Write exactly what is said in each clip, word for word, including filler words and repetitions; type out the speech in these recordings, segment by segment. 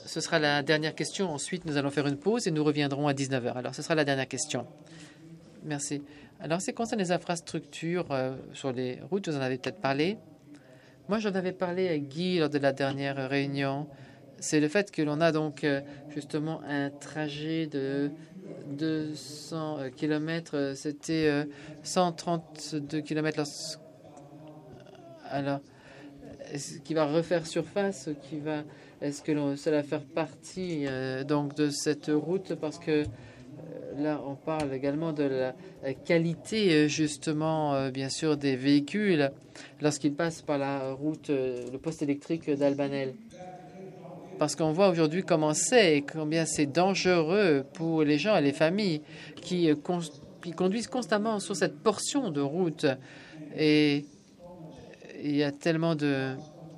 ce sera la dernière question. Ensuite, nous allons faire une pause et nous reviendrons à dix-neuf heures. Alors, ce sera la dernière question. Merci. Alors, c'est concernant les infrastructures euh, sur les routes, vous en avez peut-être parlé. Moi, j'en avais parlé à Guy lors de la dernière réunion. C'est le fait que l'on a donc euh, justement un trajet de deux cents kilomètres. C'était euh, cent trente-deux kilomètres. Alors, est-ce qu'il va refaire surface, qui va, est-ce que l'on, ça va faire partie euh, donc de cette route, parce que euh, là on parle également de la, la qualité euh, justement euh, bien sûr des véhicules lorsqu'ils passent par la route, euh, le poste électrique d'Albanel, parce qu'on voit aujourd'hui comment c'est et combien c'est dangereux pour les gens et les familles qui, euh, con, qui conduisent constamment sur cette portion de route. Et il y a tellement de...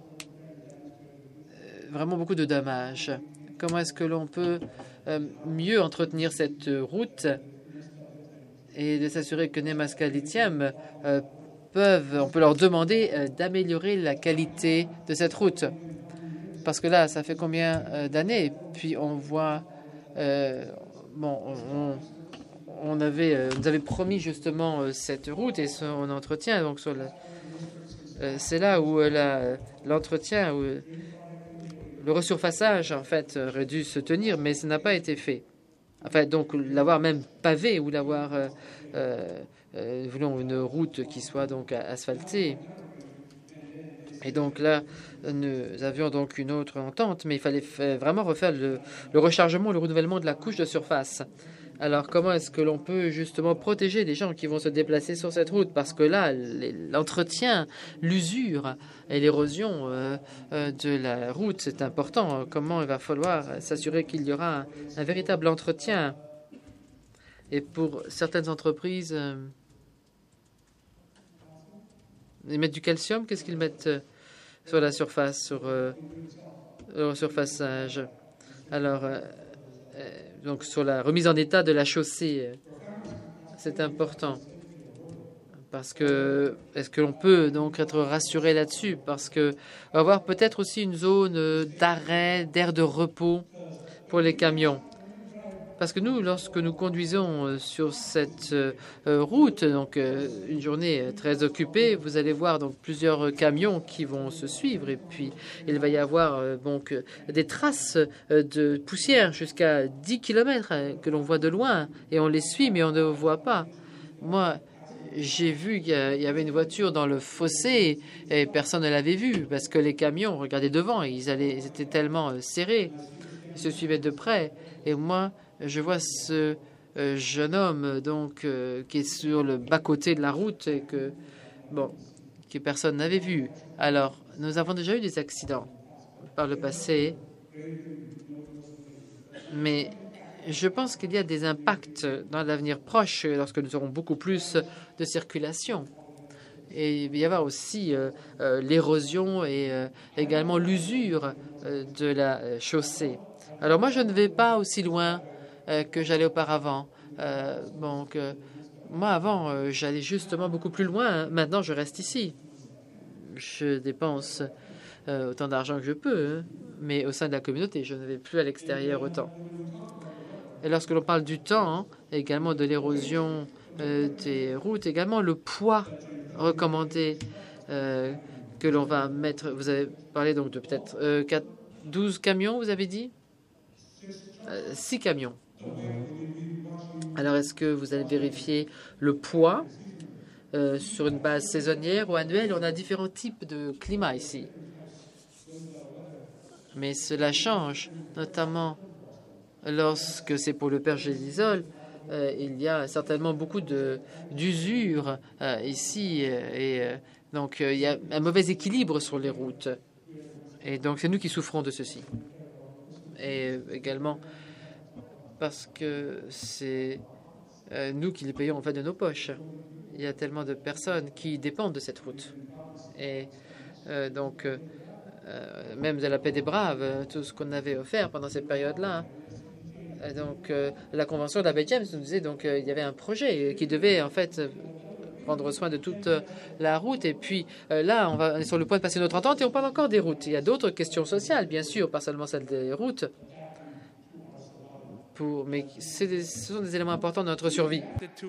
vraiment beaucoup de dommages. Comment est-ce que l'on peut euh, mieux entretenir cette route et de s'assurer que Nemaska Lithium euh, peuvent... On peut leur demander euh, d'améliorer la qualité de cette route. Parce que là, ça fait combien euh, d'années? Puis on voit... Euh, bon, on, on avait, euh, nous avait promis justement euh, cette route et son entretien. Donc sur la... C'est là où l'entretien, où le resurfaçage, en fait, aurait dû se tenir, mais ça n'a pas été fait. Enfin, donc, l'avoir même pavé ou l'avoir, euh, euh, voulons une route qui soit donc asphaltée. Et donc là, nous avions donc une autre entente, mais il fallait vraiment refaire le, le rechargement, le renouvellement de la couche de surface. Alors, comment est-ce que l'on peut justement protéger les gens qui vont se déplacer sur cette route? Parce que là, l'entretien, l'usure et l'érosion euh, euh, de la route, c'est important. Comment il va falloir s'assurer qu'il y aura un, un véritable entretien? Et pour certaines entreprises, euh, ils mettent du calcium. Qu'est-ce qu'ils mettent euh, sur la surface, sur euh, le surfaçage? Alors... Euh, donc sur la remise en état de la chaussée, c'est important, parce que est-ce que l'on peut donc être rassuré là-dessus, parce que on va avoir peut-être aussi une zone d'arrêt, d'air de repos pour les camions. Parce que nous, lorsque nous conduisons sur cette route, donc une journée très occupée, vous allez voir donc plusieurs camions qui vont se suivre, et puis il va y avoir donc des traces de poussière jusqu'à dix kilomètres que l'on voit de loin, et on les suit, mais on ne voit pas. Moi, j'ai vu qu'il y avait une voiture dans le fossé et personne ne l'avait vue, parce que les camions regardaient devant, et ils, allaient, ils étaient tellement serrés, ils se suivaient de près. Et moi, je vois ce euh, jeune homme donc euh, qui est sur le bas-côté de la route et que bon que personne n'avait vu. Alors, nous avons déjà eu des accidents par le passé, mais je pense qu'il y a des impacts dans l'avenir proche lorsque nous aurons beaucoup plus de circulation. Et il va y avoir aussi euh, euh, l'érosion et euh, également l'usure euh, de la chaussée. Alors moi, je ne vais pas aussi loin euh, que j'allais auparavant. Euh, donc, euh, moi, avant, euh, j'allais justement beaucoup plus loin. Maintenant, je reste ici. Je dépense euh, autant d'argent que je peux, hein, mais au sein de la communauté, je ne vais plus à l'extérieur autant. Et lorsque l'on parle du temps, hein, également de l'érosion euh, des routes, également le poids recommandé euh, que l'on va mettre. Vous avez parlé donc de peut-être euh, douze camions, vous avez dit? Six camions. Alors, est-ce que vous allez vérifier le poids euh, sur une base saisonnière ou annuelle? On a différents types de climat ici. Mais cela change, notamment lorsque c'est pour le pergélisol. Euh, il y a certainement beaucoup d'usure euh, ici. Et euh, donc, euh, il y a un mauvais équilibre sur les routes. Et donc, c'est nous qui souffrons de ceci. Et également parce que c'est euh, nous qui les payons en fait de nos poches. Il y a tellement de personnes qui dépendent de cette route. Et euh, donc, euh, même de la paix des braves, tout ce qu'on avait offert pendant cette période-là. Donc, euh, la convention d'Abbé James nous disait donc euh, il y avait un projet qui devait en fait prendre soin de toute la route. Et puis euh, là, on, va, on est sur le point de passer notre entente et on parle encore des routes. Il y a d'autres questions sociales, bien sûr, pas seulement celles des routes. Pour, mais des, ce sont des éléments importants de notre survie.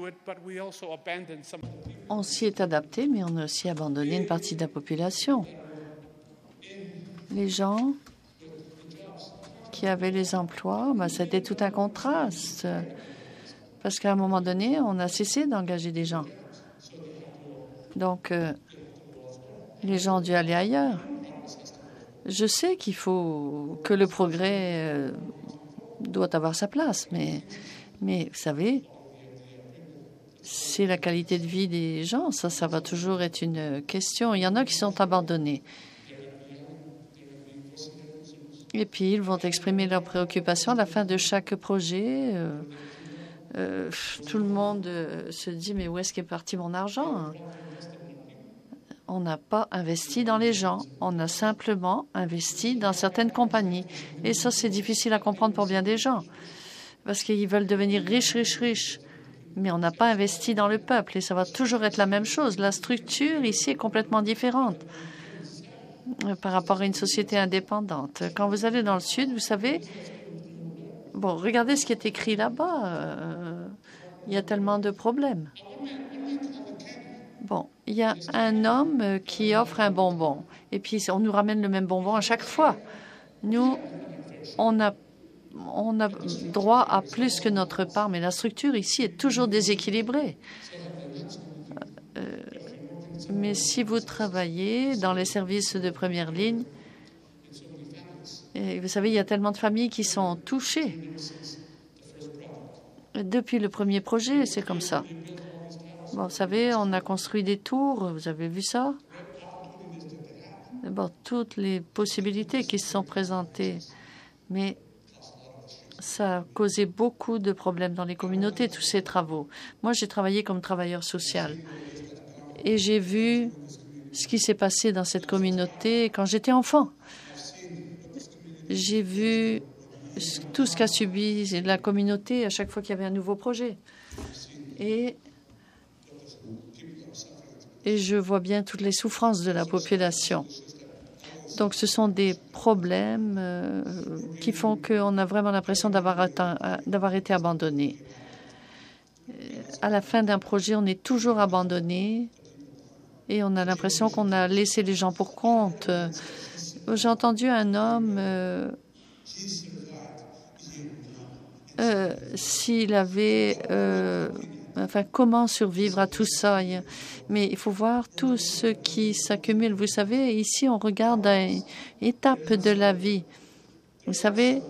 On s'y est adapté, mais on a aussi abandonné une partie de la population. Les gens qui avaient les emplois, ben, c'était tout un contraste. Parce qu'à un moment donné, on a cessé d'engager des gens. Donc, euh, les gens ont dû aller ailleurs. Je sais qu'il faut que le progrès euh, doit avoir sa place, mais, mais vous savez, c'est la qualité de vie des gens. Ça, ça va toujours être une question. Il y en a qui sont abandonnés. Et puis, ils vont exprimer leurs préoccupations à la fin de chaque projet. Euh, euh, tout le monde euh, se dit, mais où est-ce qu'est parti mon argent? On n'a pas investi dans les gens. On a simplement investi dans certaines compagnies. Et ça, c'est difficile à comprendre pour bien des gens. Parce qu'ils veulent devenir riches, riches, riches. Mais on n'a pas investi dans le peuple. Et ça va toujours être la même chose. La structure ici est complètement différente par rapport à une société indépendante. Quand vous allez dans le sud, vous savez, bon, regardez ce qui est écrit là-bas. Euh, il y a tellement de problèmes. Bon, il y a un homme qui offre un bonbon. Et puis, on nous ramène le même bonbon à chaque fois. Nous, on a, on a droit à plus que notre part, mais la structure ici est toujours déséquilibrée. Euh, Mais si vous travaillez dans les services de première ligne, et vous savez, il y a tellement de familles qui sont touchées. Depuis le premier projet, c'est comme ça. Bon, vous savez, on a construit des tours, vous avez vu ça? Bon, toutes les possibilités qui se sont présentées. Mais ça a causé beaucoup de problèmes dans les communautés, tous ces travaux. Moi, j'ai travaillé comme travailleur social. Et j'ai vu ce qui s'est passé dans cette communauté quand j'étais enfant. J'ai vu tout ce qu'a subi la communauté à chaque fois qu'il y avait un nouveau projet. Et, et je vois bien toutes les souffrances de la population. Donc, ce sont des problèmes euh, qui font qu'on a vraiment l'impression d'avoir d'avoir été abandonné. À la fin d'un projet, on est toujours abandonné. Et on a l'impression qu'on a laissé les gens pour compte. J'ai entendu un homme, euh, euh, s'il avait, euh, enfin, comment survivre à tout ça. Mais il faut voir tout ce qui s'accumule. Vous savez, ici, on regarde à une étape de la vie. Vous savez,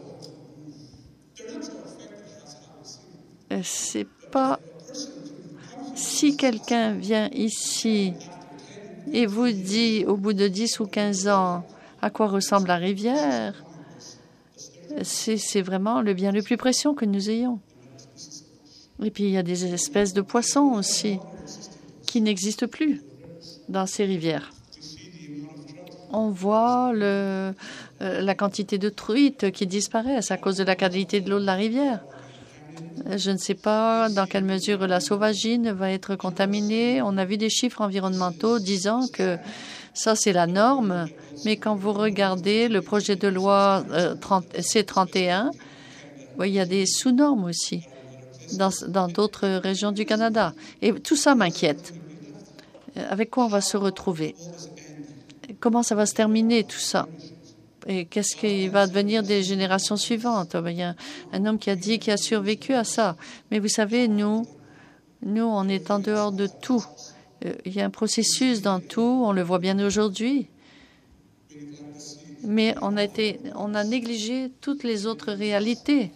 c'est pas... Si quelqu'un vient ici et vous dit au bout de dix ou quinze ans à quoi ressemble la rivière, c'est vraiment le bien le plus précieux que nous ayons. Et puis, il y a des espèces de poissons aussi qui n'existent plus dans ces rivières. On voit le, euh, la quantité de truites qui disparaissent à cause de la qualité de l'eau de la rivière. Je ne sais pas dans quelle mesure la sauvagine va être contaminée. On a vu des chiffres environnementaux disant que ça, c'est la norme. Mais quand vous regardez le projet de loi euh, C trente et un, oui, il y a des sous-normes aussi dans d'autres régions du Canada. Et tout ça m'inquiète. Avec quoi on va se retrouver? Comment ça va se terminer, tout ça? Et qu'est-ce qui va devenir des générations suivantes? Il y a un homme qui a dit qu'il a survécu à ça. Mais vous savez, nous, nous, on est en dehors de tout. Il y a un processus dans tout, on le voit bien aujourd'hui. Mais on a été, on a négligé toutes les autres réalités.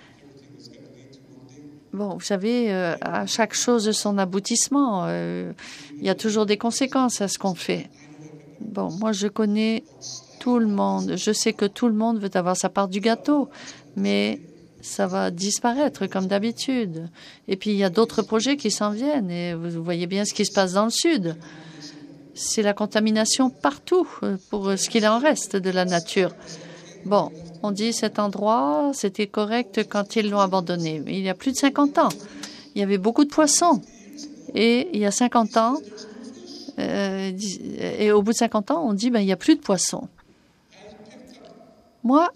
Bon, vous savez, euh, à chaque chose son aboutissement. Euh, il y a toujours des conséquences à ce qu'on fait. Bon, moi, je connais tout le monde. Je sais que tout le monde veut avoir sa part du gâteau, mais ça va disparaître comme d'habitude. Et puis, il y a d'autres projets qui s'en viennent. Et vous voyez bien ce qui se passe dans le Sud. C'est la contamination partout pour ce qu'il en reste de la nature. Bon, on dit cet endroit, c'était correct quand ils l'ont abandonné. Mais il y a plus de cinquante ans, il y avait beaucoup de poissons. Et il y a cinquante ans, euh, et au bout de cinquante ans, on dit ben, il n'y a plus de poissons. Moi,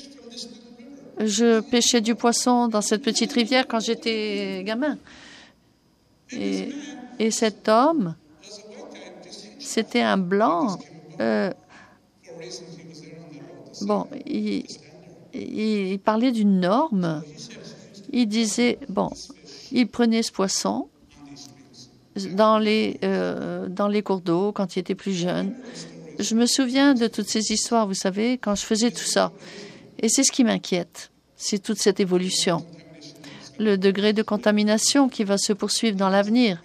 je pêchais du poisson dans cette petite rivière quand j'étais gamin. Et, et cet homme, c'était un blanc. Euh, bon, il, il, il parlait d'une norme. Il disait, bon, il prenait ce poisson dans les, euh, dans les cours d'eau quand il était plus jeune. Je me souviens de toutes ces histoires, vous savez, quand je faisais tout ça. Et c'est ce qui m'inquiète, c'est toute cette évolution. Le degré de contamination qui va se poursuivre dans l'avenir.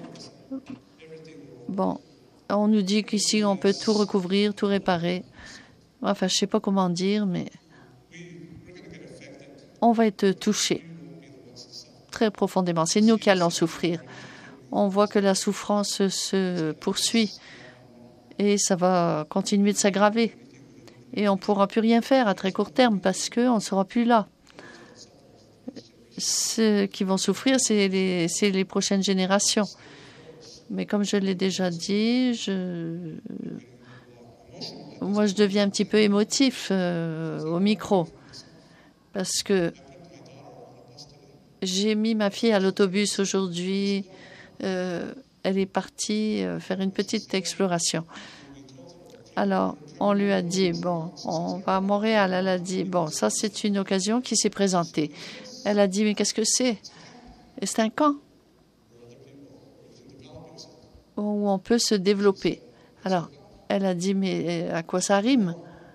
Bon, on nous dit qu'ici, on peut tout recouvrir, tout réparer. Enfin, je ne sais pas comment dire, mais on va être touché très profondément. C'est nous qui allons souffrir. On voit que la souffrance se poursuit et ça va continuer de s'aggraver. Et on ne pourra plus rien faire à très court terme parce qu'on ne sera plus là. Ceux qui vont souffrir, c'est les, c'est les prochaines générations. Mais comme je l'ai déjà dit, je... moi, je deviens un petit peu émotif euh, au micro parce que j'ai mis ma fille à l'autobus aujourd'hui. Euh, elle est partie euh, faire une petite exploration. Alors, on lui a dit, bon, on va à Montréal. Elle a dit, bon, ça, c'est une occasion qui s'est présentée. Elle a dit, mais qu'est-ce que c'est? Et c'est un camp où on peut se développer. Alors, elle a dit, mais à quoi ça rime?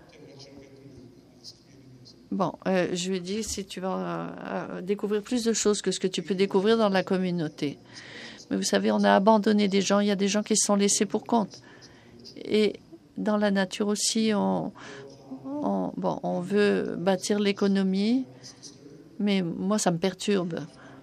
Bon, euh, je lui ai dit, si tu vas euh, découvrir plus de choses que ce que tu peux découvrir dans la communauté. Mais vous savez, on a abandonné des gens. Il y a des gens qui se sont laissés pour compte. Et dans la nature aussi, on, on, bon, on veut bâtir l'économie, mais moi, ça me perturbe.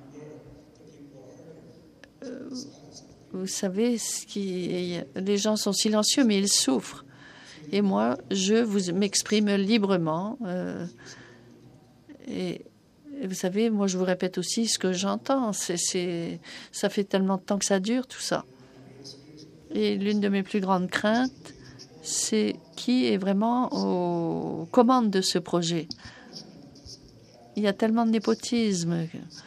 Euh, vous savez, ce qui, les gens sont silencieux, mais ils souffrent. Et moi, je vous m'exprime librement. Euh, et, et vous savez, moi, je vous répète aussi ce que j'entends. C'est, c'est, ça fait tellement de temps que ça dure, tout ça. Et l'une de mes plus grandes craintes, c'est qui est vraiment aux commandes de ce projet. Il y a tellement de népotisme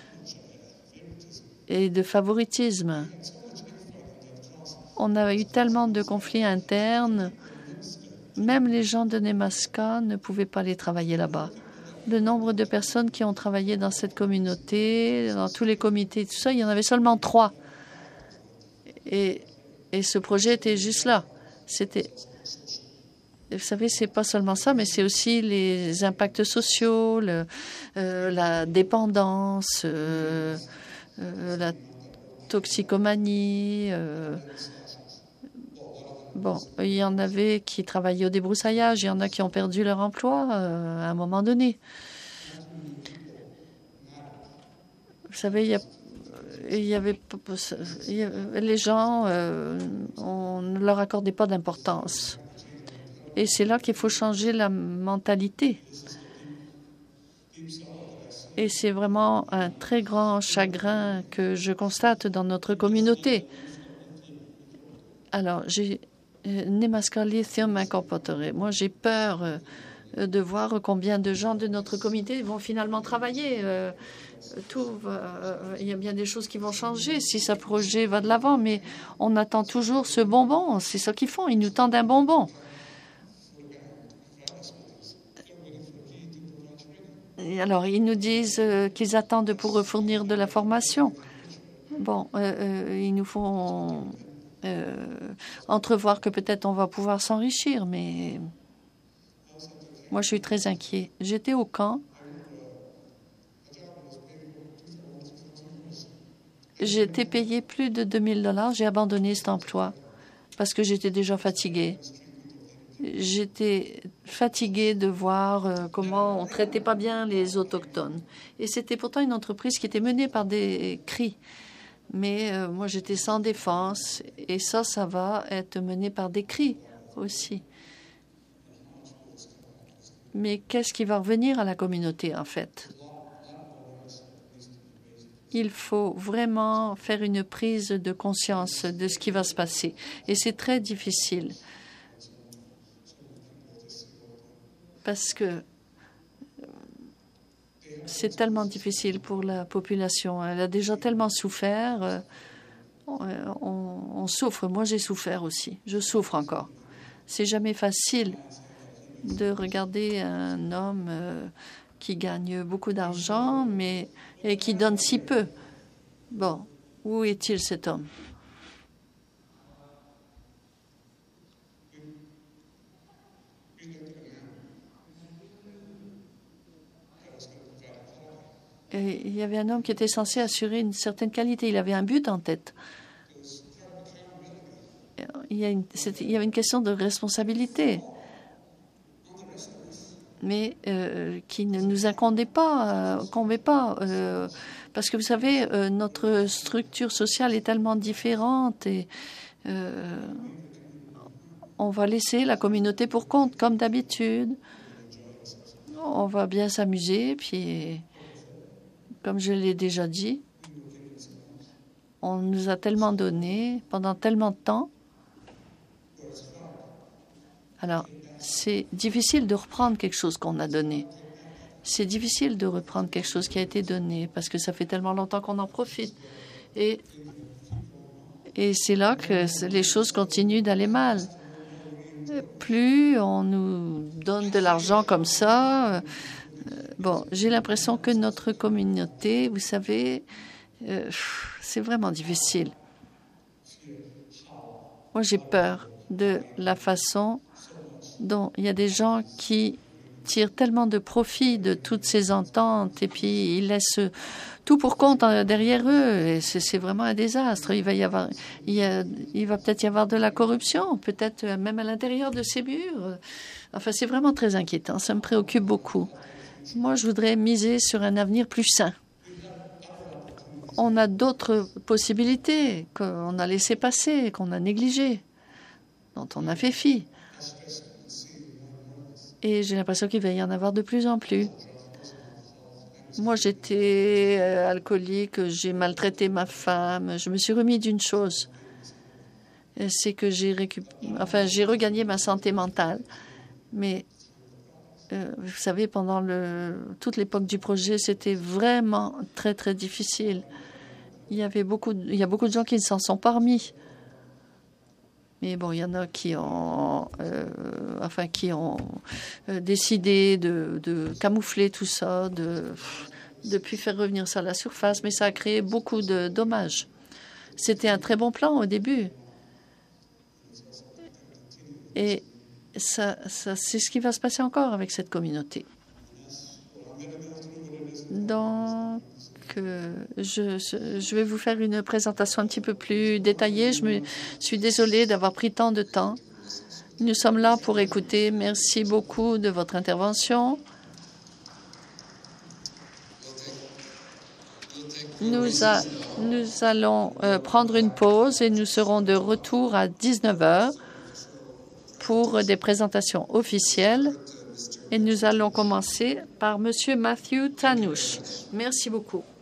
et de favoritisme. On a eu tellement de conflits internes. Même les gens de Nemaska ne pouvaient pas aller travailler là-bas. Le nombre de personnes qui ont travaillé dans cette communauté, dans tous les comités, tout ça, il y en avait seulement trois. Et, et ce projet était juste là. C'était... Vous savez, c'est pas seulement ça, mais c'est aussi les impacts sociaux, le, euh, la dépendance, euh, euh, la toxicomanie. Euh. Bon, il y en avait qui travaillaient au débroussaillage, il y en a qui ont perdu leur emploi euh, à un moment donné. Vous savez, il y a il y avait, il y avait les gens, euh, on ne leur accordait pas d'importance. Et c'est là qu'il faut changer la mentalité. Et c'est vraiment un très grand chagrin que je constate dans notre communauté. Alors, j'ai Nemaska Lithium Incorporated. Moi, j'ai peur euh, de voir combien de gens de notre comité vont finalement travailler. Euh, tout va, euh, il y a bien des choses qui vont changer si ce projet va de l'avant, mais on attend toujours ce bonbon. C'est ça qu'ils font. Ils nous tendent un bonbon. Et alors, ils nous disent euh, qu'ils attendent pour fournir de la formation. Bon, euh, euh, ils nous font euh, entrevoir que peut-être on va pouvoir s'enrichir, mais moi, je suis très inquiet. J'étais au camp. J'ai été payé plus de deux mille dollars. J'ai abandonné cet emploi parce que j'étais déjà fatiguée. J'étais fatiguée de voir euh, comment on ne traitait pas bien les Autochtones. Et c'était pourtant une entreprise qui était menée par des cris. Mais euh, moi, j'étais sans défense. Et ça, ça va être mené par des cris aussi. Mais qu'est-ce qui va revenir à la communauté, en fait? il faut vraiment faire une prise de conscience de ce qui va se passer. Et c'est très difficile. Parce que c'est tellement difficile pour la population. Elle a déjà tellement souffert. On, on, on souffre. Moi, j'ai souffert aussi. Je souffre encore. C'est jamais facile de regarder un homme euh, qui gagne beaucoup d'argent, mais et qui donne si peu. Bon, où est-il cet homme? Et il y avait un homme qui était censé assurer une certaine qualité. Il avait un but en tête. Il y, a une, il y avait une question de responsabilité, mais euh, qui ne nous incombait pas, euh, pas euh, parce que vous savez, euh, notre structure sociale est tellement différente et euh, on va laisser la communauté pour compte, comme d'habitude. On va bien s'amuser, puis, comme je l'ai déjà dit, on nous a tellement donné pendant tellement de temps. Alors, c'est difficile de reprendre quelque chose qu'on a donné. C'est difficile de reprendre quelque chose qui a été donné parce que ça fait tellement longtemps qu'on en profite. Et, et c'est là que les choses continuent d'aller mal. Plus on nous donne de l'argent comme ça, euh, bon, j'ai l'impression que notre communauté, vous savez, euh, c'est vraiment difficile. Moi, j'ai peur de la façon dont il y a des gens qui tirent tellement de profit de toutes ces ententes et puis ils laissent tout pour compte derrière eux. Et c'est vraiment un désastre. Il va y avoir, il, y a, il va peut-être y avoir de la corruption, peut-être même à l'intérieur de ces murs. Enfin, c'est vraiment très inquiétant. Ça me préoccupe beaucoup. Moi, je voudrais miser sur un avenir plus sain. On a d'autres possibilités qu'on a laissées passer, qu'on a négligées, dont on a fait fi. Et j'ai l'impression qu'il va y en avoir de plus en plus. Moi, j'étais euh, alcoolique, j'ai maltraité ma femme. Je me suis remis d'une chose, c'est que j'ai récup... enfin, j'ai regagné ma santé mentale. Mais euh, vous savez, pendant le... toute l'époque du projet, c'était vraiment très, très difficile. Il y avait beaucoup, de... il y a beaucoup de gens qui ne s'en sont pas remis. Mais bon, il y en a qui ont, euh, enfin, qui ont euh, décidé de, de camoufler tout ça, de, de puis faire revenir ça à la surface. Mais ça a créé beaucoup de dommages. C'était un très bon plan au début. Et ça, ça, c'est ce qui va se passer encore avec cette communauté. Donc, Je, je vais vous faire une présentation un petit peu plus détaillée. Je me suis désolée d'avoir pris tant de temps. Nous sommes là pour écouter. Merci beaucoup de votre intervention. Nous, a, nous allons euh, prendre une pause et nous serons de retour à dix-neuf heures pour des présentations officielles. Et nous allons commencer par M. Matthew Tannouche. Merci beaucoup.